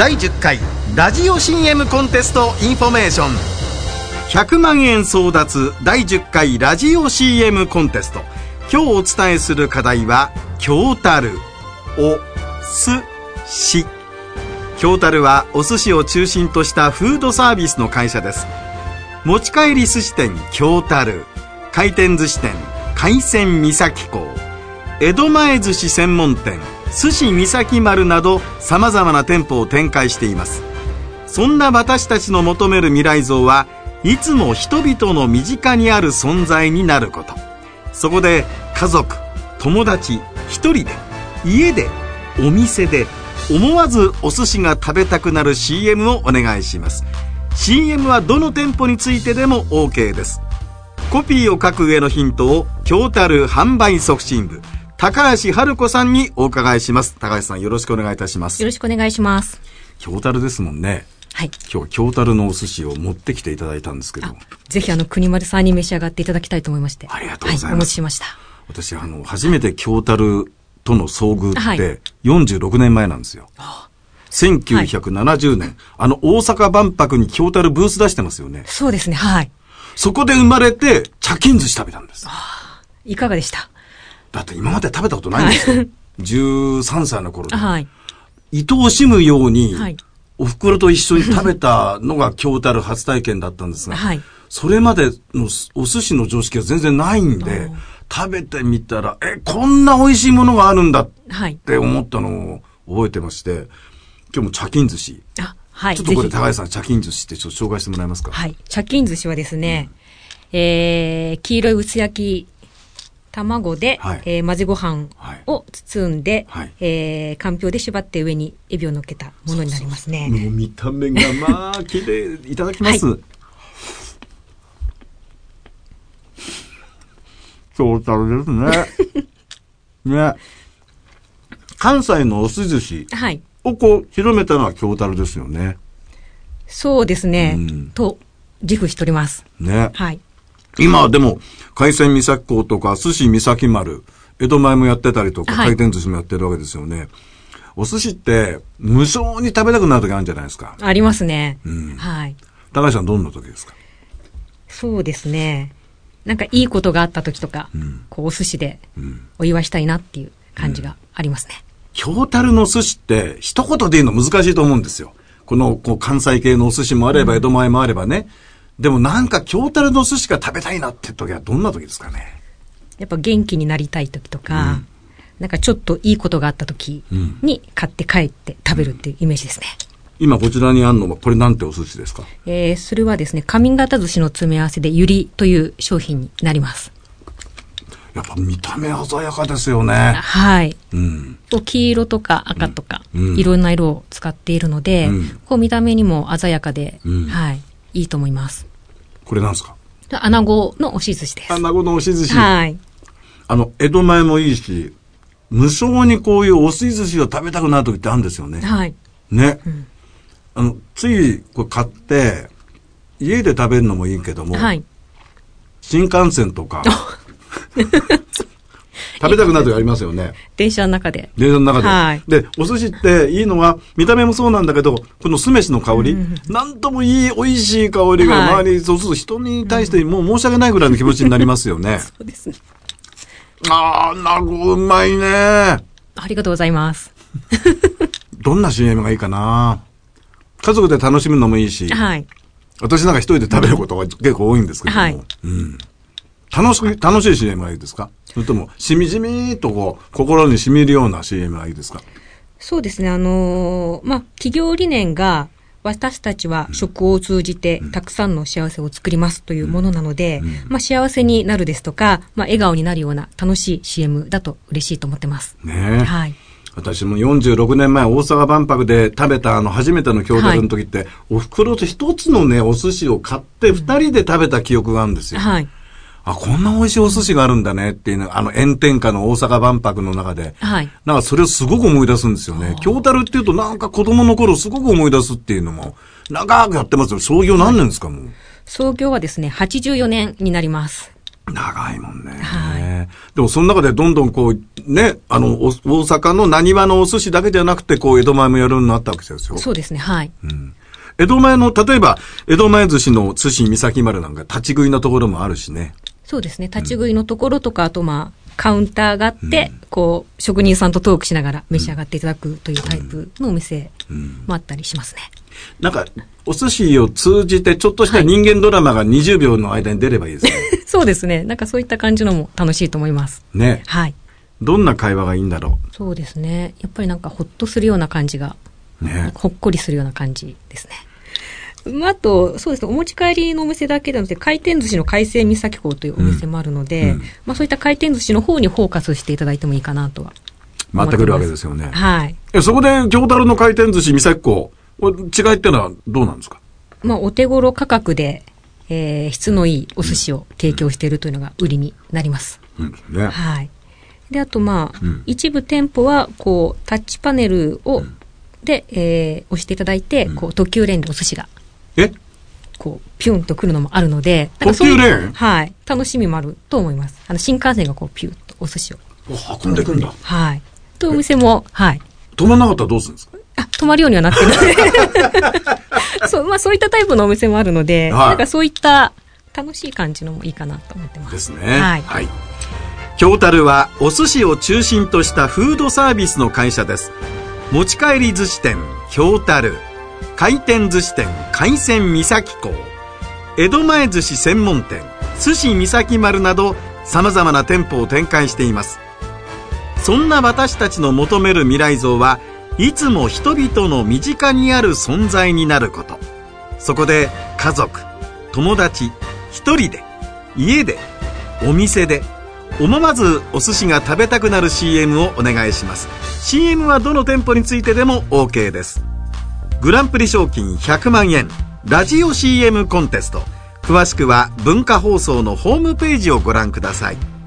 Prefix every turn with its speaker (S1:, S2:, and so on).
S1: 第10回ラジオ CM コンテストインフォメーション。100万円争奪第10回ラジオ CM コンテスト。今日お伝えする課題は京樽お寿司。京樽はお寿司を中心としたフードサービスの会社です。持ち帰り寿司店京樽、回転寿司店海鮮三崎港、江戸前寿司専門店寿司三崎丸など様々な店舗を展開しています。そんな私たちの求める未来像はいつも人々の身近にある存在になること。そこで家族、友達、一人で、家で、お店で思わずお寿司が食べたくなる CM をお願いします。 CM はどの店舗についてでも OK です。コピーを書く上のヒントを京樽販売促進部高橋春子さんにお伺いします。高橋さん、よろしくお願いいたします。
S2: よろしくお願いします。
S1: 京樽ですもんね。
S2: はい。
S1: 今日は京樽のお寿司を持ってきていただいたんですけど、
S2: ぜひ国丸さんに召し上がっていただきたいと思いまして。
S1: ありがとうございます。はい、
S2: お持ちしました。
S1: 私初めて京樽との遭遇って46年前なんですよ。1970年、大阪万博に京樽ブース出してますよね。
S2: そうですね。はい。
S1: そこで生まれて茶巾寿司食べたんです。
S2: いかがでした？
S1: だって今まで食べたことないんですよ。はい、13歳の頃で。
S2: はい。
S1: 愛おしむように、
S2: はい、
S1: お袋と一緒に食べたのが京樽初体験だったんですが、はい、それまでのお寿司の常識は全然ないんで、食べてみたら、こんな美味しいものがあるんだって思ったのを覚えてまして、今日も茶巾寿司。はい。ちょっとこれ高橋さん、茶巾寿司ってちょっと紹介してもらえますか？
S2: はい。茶巾寿司はですね、黄色い薄焼き卵で、はい、混ぜご飯を包んで、はい、かんぴょうで縛って上にエビを乗っけたものになりますね。
S1: もう見た目がまあ綺麗。いただきます。はい、京樽ですね。ね。関西のお寿司を広めたのは京樽ですよね。
S2: そうですね。と自負しております。
S1: ね。
S2: はい。
S1: 今でも海鮮三崎港とか寿司三崎丸、江戸前もやってたりとか、はい、回転寿司もやってるわけですよね。お寿司って無性に食べたくなる時あるんじゃないですか？
S2: ありますね。はい。
S1: 高橋さん、どんな時ですか？
S2: そうですね。なんかいいことがあった時とか、お寿司でお祝いしたいなっていう感じがありますね。
S1: 京樽の寿司って一言で言うの難しいと思うんですよ。関西系のお寿司もあれば江戸前もあればね。でもなんか京樽の寿司が食べたいなって時はどんな時ですかね？
S2: やっぱ元気になりたい時とか、なんかちょっといいことがあった時に買って帰って食べるっていうイメージですね。
S1: 今こちらにあるのはこれなんてお寿司ですか？
S2: それはですね、上方寿司の詰め合わせでゆりという商品になります。
S1: やっぱ見た目鮮やかですよね。
S2: はい。黄色とか赤とか、いろんな色を使っているので、見た目にも鮮やかで、はい、いいと思います。
S1: これなんですか？
S2: 穴子の押し寿司です。
S1: 穴子の押し寿司。
S2: はい。
S1: 江戸前もいいし、無性にこういう押し寿司を食べたくなる時ってあるんですよね。
S2: はい。
S1: ね。ついこれ買って、家で食べるのもいいけども、はい、新幹線とか、食べたくなる時ありますよね。
S2: 電車の中で。
S1: はい。で、お寿司っていいのは、見た目もそうなんだけど、この酢飯の香り、なんともいい、美味しい香りが周りに、そうすると人に対してもう申し訳ないぐらいの気持ちになりますよね。
S2: そうですね。
S1: なるほど、うまいね。あ
S2: りがとうございます。
S1: どんな CM がいいかな。家族で楽しむのもいいし、はい。私なんか一人で食べることが結構多いんですけども、はい。楽しい CM がいいですか？それとも、しみじみと心に染みるような CM がいいですか？
S2: そうですね。企業理念が、私たちは食を通じてたくさんの幸せを作りますというものなので、幸せになるですとか、笑顔になるような楽しい CM だと嬉しいと思ってます。
S1: ねえ。
S2: はい。
S1: 私も46年前大阪万博で食べた初めての京樽の時って、はい、お袋と一つのね、お寿司を買って二人で食べた記憶があるんですよ。はい。こんな美味しいお寿司があるんだねっていうの、炎天下の大阪万博の中で、はい。なんかそれをすごく思い出すんですよね。京樽っていうとなんか子供の頃すごく思い出すっていうのも、長くやってますよ。創業何年ですか、もう。
S2: 創業はですね、84年になります。
S1: 長いもんね。
S2: はい。
S1: でもその中でどんどんこう、ね、大阪の浪速のお寿司だけじゃなくて、こう、江戸前もやるようになったわけですよ。
S2: そうですね、はい。
S1: うん。江戸前の、例えば、江戸前寿司の寿司三崎丸なんか立ち食いのところもあるしね。
S2: そうですね、立ち食いのところとか、あとカウンターがあって、こう、職人さんとトークしながら召し上がっていただくというタイプのお店もあったりしますね。
S1: なんか、お寿司を通じてちょっとした人間ドラマが20秒の間に出ればいいですね。
S2: そうですね。なんかそういった感じのも楽しいと思います。
S1: ね。
S2: はい。
S1: どんな会話がいいんだろ
S2: う。そうですね。やっぱりなんかほっとするような感じが、ね、ほっこりするような感じですね。あと、そうですね、お持ち帰りのお店だけでなくて、回転寿司の海鮮三崎港というお店もあるので、そういった回転寿司の方にフォーカスしていただいてもいいかなとは。
S1: 回ってくるわけですよね。
S2: はい。
S1: そこで、京樽の回転寿司三崎港、違いってのはどうなんですか？
S2: お手頃価格で、質のいいお寿司を提供しているというのが売りになります。
S1: ね。
S2: はい。で、あと一部店舗は、こう、タッチパネルを、で、押していただいて、こう、特急レーンでお寿司が、こう、ピュンと来るのもあるので、
S1: 特急レーン？
S2: はい。楽しみもあると思います。新幹線がこう、ピュンとお寿司を。
S1: 運んでくんだ。
S2: はい。というお店も、はい。
S1: 止まんなかったらどうするんですか？
S2: 止まるようにはなってるので。そう、そういったタイプのお店もあるので、なんかそういった楽しい感じのもいいかなと思ってます。
S1: ですね。はい。はい。京樽はお寿司を中心としたフードサービスの会社です。持ち帰り寿司店京樽、回転寿司店海鮮三崎港、江戸前寿司専門店寿司三崎丸など様々な店舗を展開しています。そんな私たちの求める未来像はいつも人々の身近にある存在になること。そこで家族、友達、一人で、家で、お店で思わずお寿司が食べたくなる CM をお願いします。 CM はどの店舗についてでも OK です。グランプリ賞金100万円ラジオ CM コンテスト、詳しくは文化放送のホームページをご覧ください。